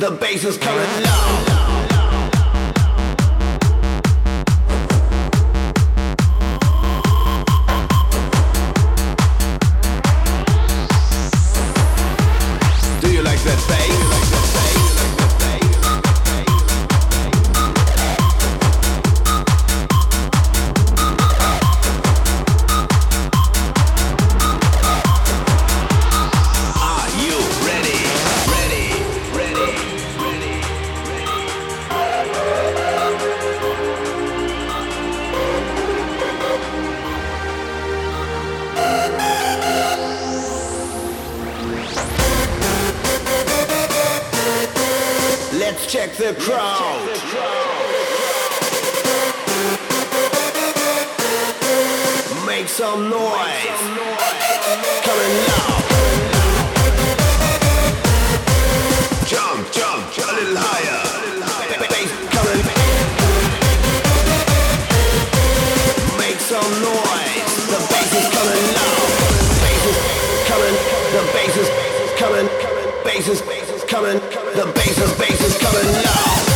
The bass is coming low. Do you like that bass? Let's check the crowd. Make some noise. Coming loud. Jump, jump, a little higher. Bass coming. Make some noise. The bass is coming loud. Bass is coming. The bass is coming. Bass is coming. The bass is coming loud.